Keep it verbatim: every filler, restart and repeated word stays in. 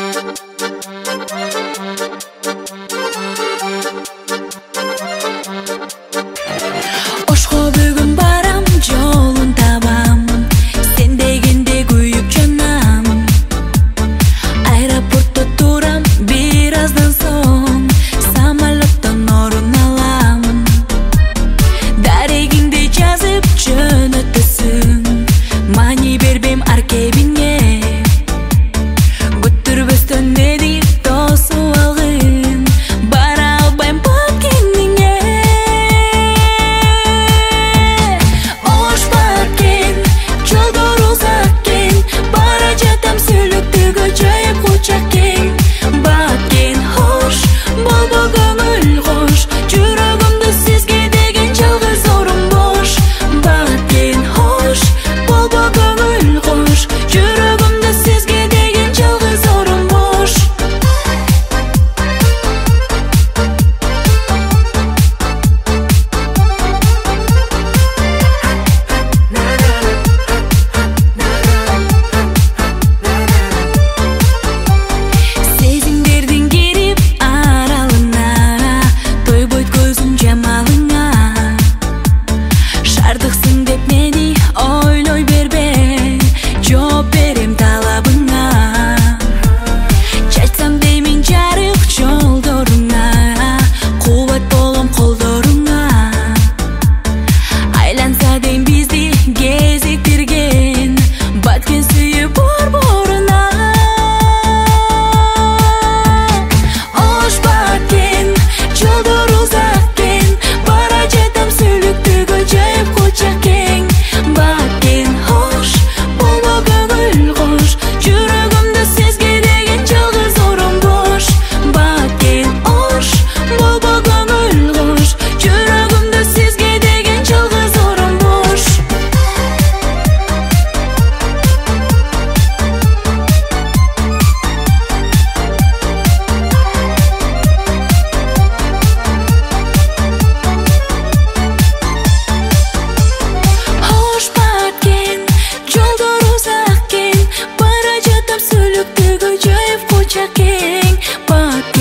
Ошко бүгүн барам, жолун табам, сен дегенде күйүп жанам. Аэропортто турам, бир аздан соң самолеттон орун алам. Дарегиңди жазып жөнөтөсүң, мани бербейм аркебиңе. Күттүрбөстөн мени тосуп алгын, бара албайм Баткениңе. Ош Баткен, жолдор узак экен, бара жатам сүйлүктөгө жайып кучак кең. Баткен хош, болбо көңүл кош, жүрөгүмдө сизге деген жалгыз орун бош. Баткен хош, болбо көңүл кош, жүрөгүмдө сизге деген жалгыз орун бош. Сезимдердин кирип аралына, тойбойт көзүм жамалыңа. Шардыксың деп мени ойлой бербе, жооп берем талабыңа. Чачсам деймин жарык жолдоруңа, кубат болом колдоруңа. Айланса дейм бизди кезиктирген, Баткен сүйүп борборуна. Ош Баткен, жолдор узак экен, бара жатам сүйлүктөгө жайып кучак кең. Баткен хош, болбо көңүл кош, жүрөгүмдө сизге деген жалгыз орун бош. Баткен хош, болбо көңүл кош, жүрөгүмдө сизге деген жалгыз орун бош. Ош Баткен, жолдор узак экен, бара жатам сүйлүктөгө жайып кучак кең. Баткен